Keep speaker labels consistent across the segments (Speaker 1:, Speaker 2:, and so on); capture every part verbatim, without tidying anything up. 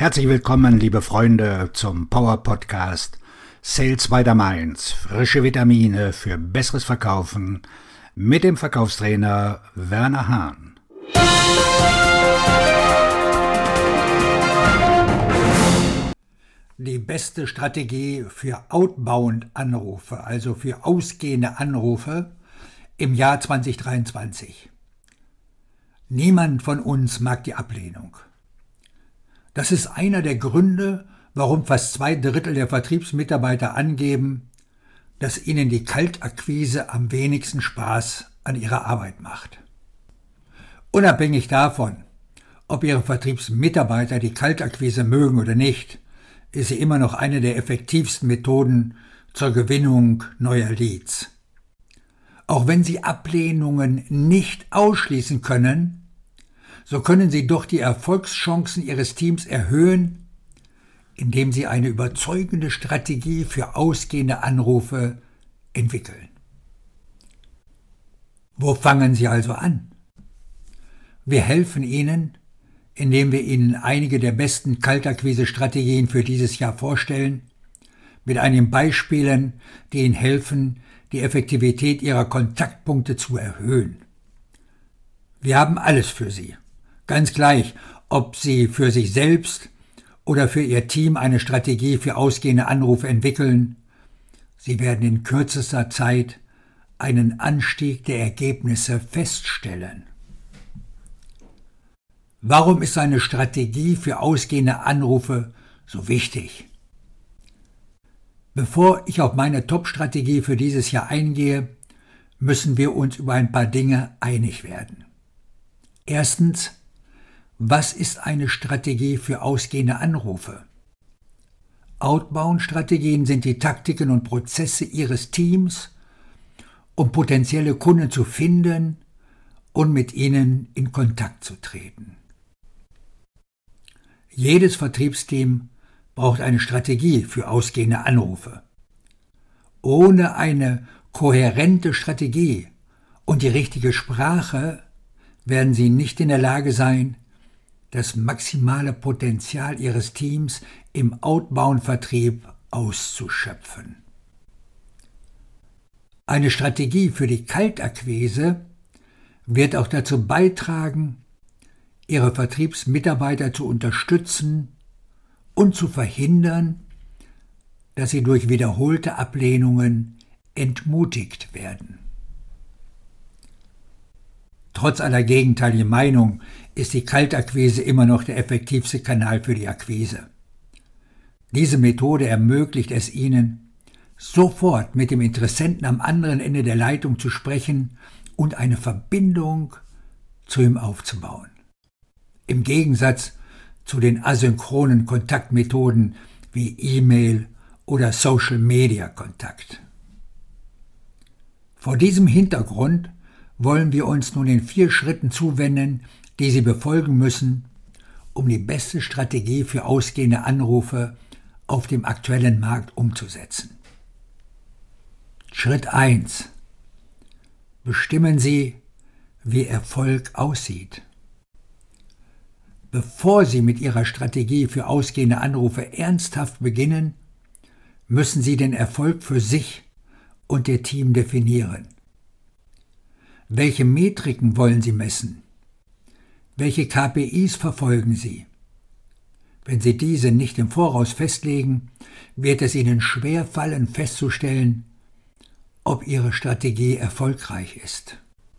Speaker 1: Herzlich willkommen, liebe Freunde, zum Power Podcast Sales by the Mainz. Frische Vitamine für besseres Verkaufen mit dem Verkaufstrainer Werner Hahn. Die beste Strategie für Outbound-Anrufe, also für ausgehende Anrufe im Jahr zwanzig dreiundzwanzig. Niemand von uns mag die Ablehnung. Das ist einer der Gründe, warum fast zwei Drittel der Vertriebsmitarbeiter angeben, dass ihnen die Kaltakquise am wenigsten Spaß an ihrer Arbeit macht. Unabhängig davon, ob ihre Vertriebsmitarbeiter die Kaltakquise mögen oder nicht, ist sie immer noch eine der effektivsten Methoden zur Gewinnung neuer Leads. Auch wenn sie Ablehnungen nicht ausschließen können, so können sie doch die Erfolgschancen ihres Teams erhöhen, indem sie eine überzeugende Strategie für ausgehende Anrufe entwickeln. Wo fangen Sie also an? Wir helfen Ihnen, indem wir Ihnen einige der besten Kaltakquise-Strategien für dieses Jahr vorstellen, mit einigen Beispielen, die Ihnen helfen, die Effektivität Ihrer Kontaktpunkte zu erhöhen. Wir haben alles für Sie. Ganz gleich, ob Sie für sich selbst oder für Ihr Team eine Strategie für ausgehende Anrufe entwickeln, Sie werden in kürzester Zeit einen Anstieg der Ergebnisse feststellen. Warum ist eine Strategie für ausgehende Anrufe so wichtig? Bevor ich auf meine Top-Strategie für dieses Jahr eingehe, müssen wir uns über ein paar Dinge einig werden. Erstens, was ist eine Strategie für ausgehende Anrufe? Outbound-Strategien sind die Taktiken und Prozesse Ihres Teams, um potenzielle Kunden zu finden und mit ihnen in Kontakt zu treten. Jedes Vertriebsteam braucht eine Strategie für ausgehende Anrufe. Ohne eine kohärente Strategie und die richtige Sprache werden Sie nicht in der Lage sein, das maximale Potenzial Ihres Teams im Outbound-Vertrieb auszuschöpfen. Eine Strategie für die Kaltakquise wird auch dazu beitragen, Ihre Vertriebsmitarbeiter zu unterstützen und zu verhindern, dass sie durch wiederholte Ablehnungen entmutigt werden. Trotz aller gegenteiligen Meinung ist die Kaltakquise immer noch der effektivste Kanal für die Akquise. Diese Methode ermöglicht es Ihnen, sofort mit dem Interessenten am anderen Ende der Leitung zu sprechen und eine Verbindung zu ihm aufzubauen. Im Gegensatz zu den asynchronen Kontaktmethoden wie E-Mail oder Social-Media-Kontakt. Vor diesem Hintergrund wollen wir uns nun den vier Schritten zuwenden, die Sie befolgen müssen, um die beste Strategie für ausgehende Anrufe auf dem aktuellen Markt umzusetzen. Schritt eins. Bestimmen Sie, wie Erfolg aussieht. Bevor Sie mit Ihrer Strategie für ausgehende Anrufe ernsthaft beginnen, müssen Sie den Erfolg für sich und Ihr Team definieren. Welche Metriken wollen Sie messen? Welche K P Is verfolgen Sie? Wenn Sie diese nicht im Voraus festlegen, wird es Ihnen schwer fallen, festzustellen, ob Ihre Strategie erfolgreich ist.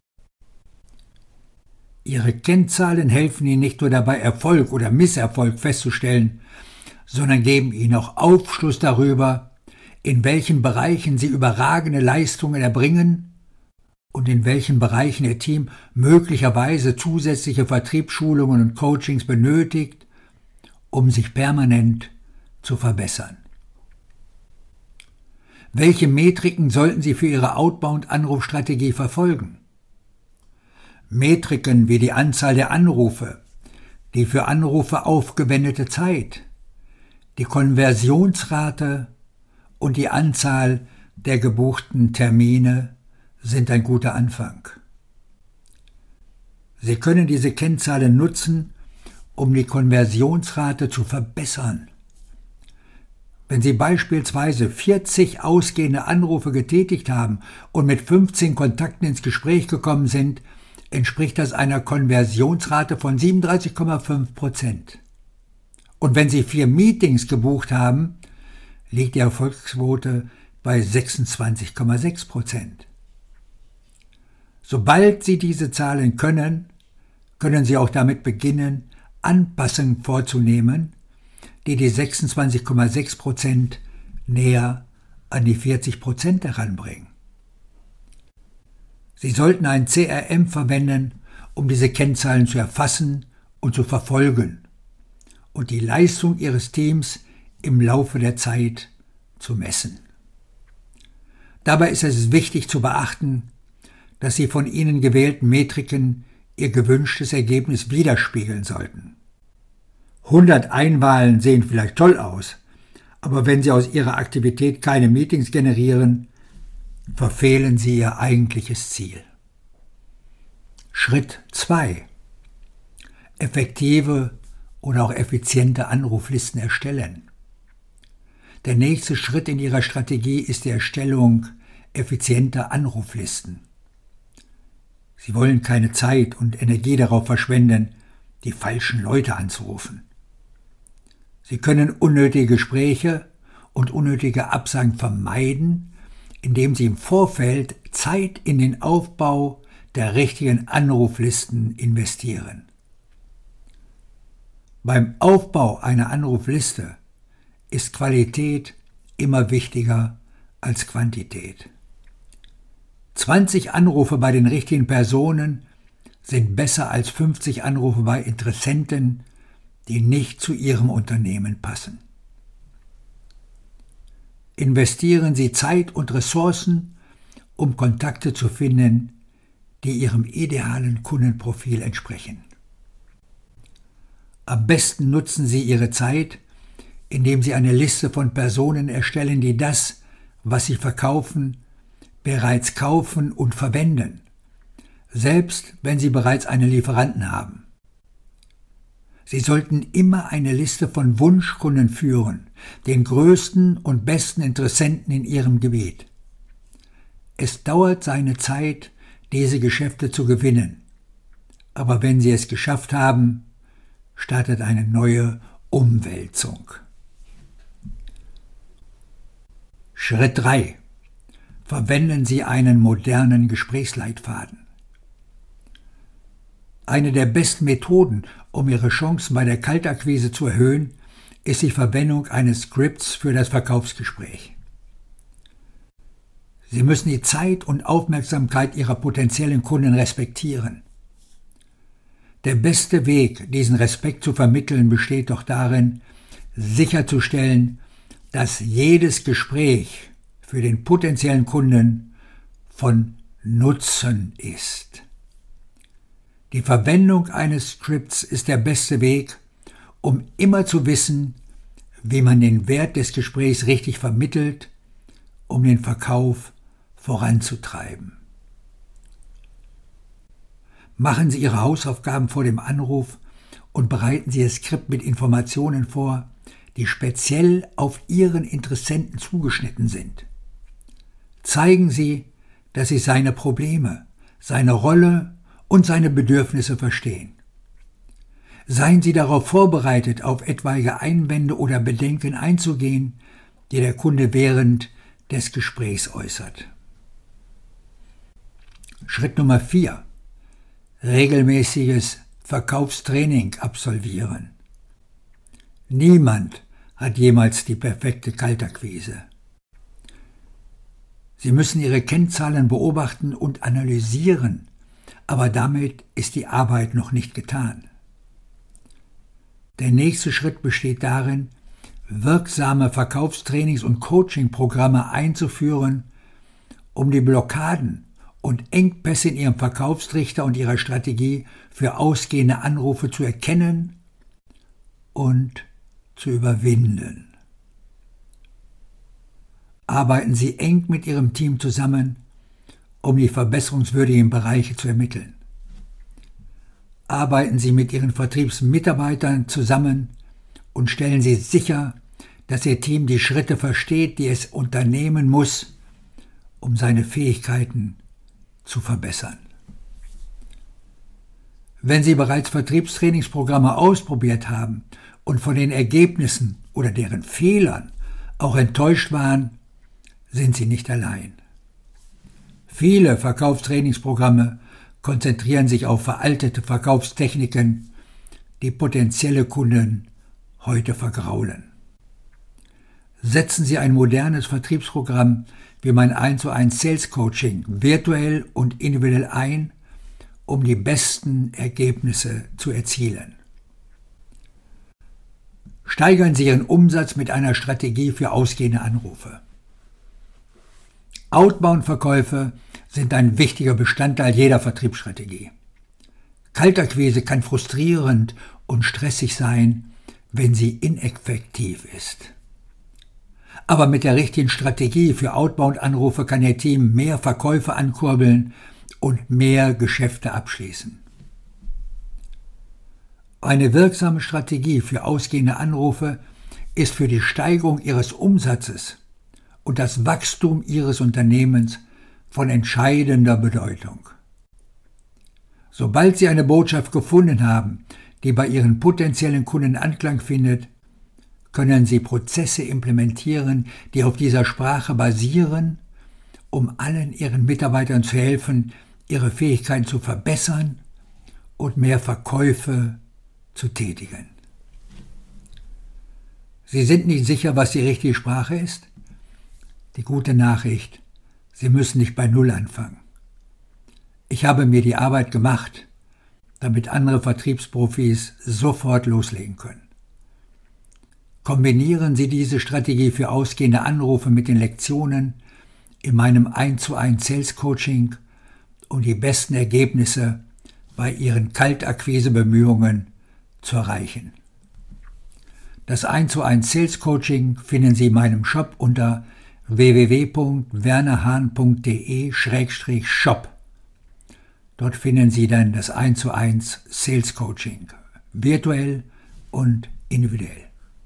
Speaker 1: Ihre Kennzahlen helfen Ihnen nicht nur dabei, Erfolg oder Misserfolg festzustellen, sondern geben Ihnen auch Aufschluss darüber, in welchen Bereichen Sie überragende Leistungen erbringen und in welchen Bereichen Ihr Team möglicherweise zusätzliche Vertriebsschulungen und Coachings benötigt, um sich permanent zu verbessern. Welche Metriken sollten Sie für Ihre Outbound-Anrufstrategie verfolgen? Metriken wie die Anzahl der Anrufe, die für Anrufe aufgewendete Zeit, die Konversionsrate und die Anzahl der gebuchten Termine sind ein guter Anfang. Sie können diese Kennzahlen nutzen, um die Konversionsrate zu verbessern. Wenn Sie beispielsweise vierzig ausgehende Anrufe getätigt haben und mit fünfzehn Kontakten ins Gespräch gekommen sind, entspricht das einer Konversionsrate von siebenunddreißig Komma fünf Prozent. Und wenn Sie vier Meetings gebucht haben, liegt die Erfolgsquote bei sechsundzwanzig Komma sechs Prozent. Sobald Sie diese Zahlen können, können Sie auch damit beginnen, Anpassungen vorzunehmen, die die sechsundzwanzig Komma sechs Prozent näher an die vierzig Prozent heranbringen. Sie sollten ein C R M verwenden, um diese Kennzahlen zu erfassen und zu verfolgen und die Leistung Ihres Teams im Laufe der Zeit zu messen. Dabei ist es wichtig zu beachten, dass die von Ihnen gewählten Metriken Ihr gewünschtes Ergebnis widerspiegeln sollten. hundert Einwahlen sehen vielleicht toll aus, aber wenn Sie aus Ihrer Aktivität keine Meetings generieren, verfehlen Sie Ihr eigentliches Ziel. Schritt zwei. Effektive oder auch effiziente Anruflisten erstellen. Der nächste Schritt in Ihrer Strategie ist die Erstellung effizienter Anruflisten. Sie wollen keine Zeit und Energie darauf verschwenden, die falschen Leute anzurufen. Sie können unnötige Gespräche und unnötige Absagen vermeiden, indem Sie im Vorfeld Zeit in den Aufbau der richtigen Anruflisten investieren. Beim Aufbau einer Anrufliste ist Qualität immer wichtiger als Quantität. zwanzig Anrufe bei den richtigen Personen sind besser als fünfzig Anrufe bei Interessenten, die nicht zu Ihrem Unternehmen passen. Investieren Sie Zeit und Ressourcen, um Kontakte zu finden, die Ihrem idealen Kundenprofil entsprechen. Am besten nutzen Sie Ihre Zeit, indem Sie eine Liste von Personen erstellen, die das, was Sie verkaufen, bereits kaufen und verwenden, selbst wenn Sie bereits einen Lieferanten haben. Sie sollten immer eine Liste von Wunschkunden führen, den größten und besten Interessenten in Ihrem Gebiet. Es dauert seine Zeit, diese Geschäfte zu gewinnen, aber wenn Sie es geschafft haben, startet eine neue Umwälzung. Schritt drei. Verwenden Sie einen modernen Gesprächsleitfaden. Eine der besten Methoden, um Ihre Chancen bei der Kaltakquise zu erhöhen, ist die Verwendung eines Skripts für das Verkaufsgespräch. Sie müssen die Zeit und Aufmerksamkeit Ihrer potenziellen Kunden respektieren. Der beste Weg, diesen Respekt zu vermitteln, besteht doch darin, sicherzustellen, dass jedes Gespräch für den potenziellen Kunden von Nutzen ist. Die Verwendung eines Skripts ist der beste Weg, um immer zu wissen, wie man den Wert des Gesprächs richtig vermittelt, um den Verkauf voranzutreiben. Machen Sie Ihre Hausaufgaben vor dem Anruf und bereiten Sie das Skript mit Informationen vor, die speziell auf Ihren Interessenten zugeschnitten sind. Zeigen Sie, dass Sie seine Probleme, seine Rolle und seine Bedürfnisse verstehen. Seien Sie darauf vorbereitet, auf etwaige Einwände oder Bedenken einzugehen, die der Kunde während des Gesprächs äußert. Schritt Nummer vier. Regelmäßiges Verkaufstraining absolvieren. Niemand hat jemals die perfekte Kaltakquise. Sie müssen Ihre Kennzahlen beobachten und analysieren, aber damit ist die Arbeit noch nicht getan. Der nächste Schritt besteht darin, wirksame Verkaufstrainings und Coachingprogramme einzuführen, um die Blockaden und Engpässe in Ihrem Verkaufstrichter und Ihrer Strategie für ausgehende Anrufe zu erkennen und zu überwinden. Arbeiten Sie eng mit Ihrem Team zusammen, um die verbesserungswürdigen Bereiche zu ermitteln. arbeiten Sie mit Ihren Vertriebsmitarbeitern zusammen und stellen Sie sicher, dass Ihr Team die Schritte versteht, die es unternehmen muss, um seine Fähigkeiten zu verbessern. Wenn Sie bereits Vertriebstrainingsprogramme ausprobiert haben und von den Ergebnissen oder deren Fehlern auch enttäuscht waren, sind Sie nicht allein. Viele Verkaufstrainingsprogramme konzentrieren sich auf veraltete Verkaufstechniken, die potenzielle Kunden heute vergraulen. Setzen Sie ein modernes Vertriebsprogramm wie mein eins zu eins Sales Coaching virtuell und individuell ein, um die besten Ergebnisse zu erzielen. Steigern Sie Ihren Umsatz mit einer Strategie für ausgehende Anrufe. Outbound-Verkäufe sind ein wichtiger Bestandteil jeder Vertriebsstrategie. Kaltakquise kann frustrierend und stressig sein, wenn sie ineffektiv ist. Aber mit der richtigen Strategie für Outbound-Anrufe kann Ihr Team mehr Verkäufe ankurbeln und mehr Geschäfte abschließen. Eine wirksame Strategie für ausgehende Anrufe ist für die Steigerung Ihres Umsatzes und das Wachstum Ihres Unternehmens von entscheidender Bedeutung. Sobald Sie eine Botschaft gefunden haben, die bei Ihren potenziellen Kunden Anklang findet, können Sie Prozesse implementieren, die auf dieser Sprache basieren, um allen Ihren Mitarbeitern zu helfen, ihre Fähigkeiten zu verbessern und mehr Verkäufe zu tätigen. Sie sind nicht sicher, was die richtige Sprache ist? Die gute Nachricht: Sie müssen nicht bei Null anfangen. Ich habe mir die Arbeit gemacht, damit andere Vertriebsprofis sofort loslegen können. Kombinieren Sie diese Strategie für ausgehende Anrufe mit den Lektionen in meinem eins zu eins Sales Coaching, um die besten Ergebnisse bei Ihren Kaltakquise-Bemühungen zu erreichen. Das eins zu eins Sales Coaching finden Sie in meinem Shop unter w w w punkt werner hahn punkt d e Schrägstrich shop. Dort finden Sie dann das eins zu eins Sales Coaching, virtuell und individuell.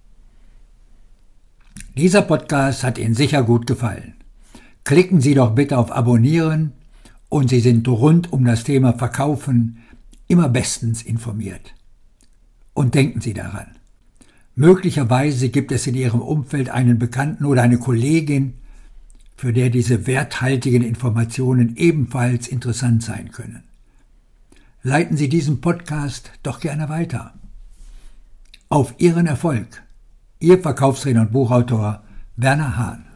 Speaker 1: Dieser Podcast hat Ihnen sicher gut gefallen. Klicken Sie doch bitte auf Abonnieren und Sie sind rund um das Thema Verkaufen immer bestens informiert. Und denken Sie daran: Möglicherweise gibt es in Ihrem Umfeld einen Bekannten oder eine Kollegin, für der diese werthaltigen Informationen ebenfalls interessant sein können. Leiten Sie diesen Podcast doch gerne weiter. Auf Ihren Erfolg. Ihr Verkaufstrainer und Buchautor Werner Hahn.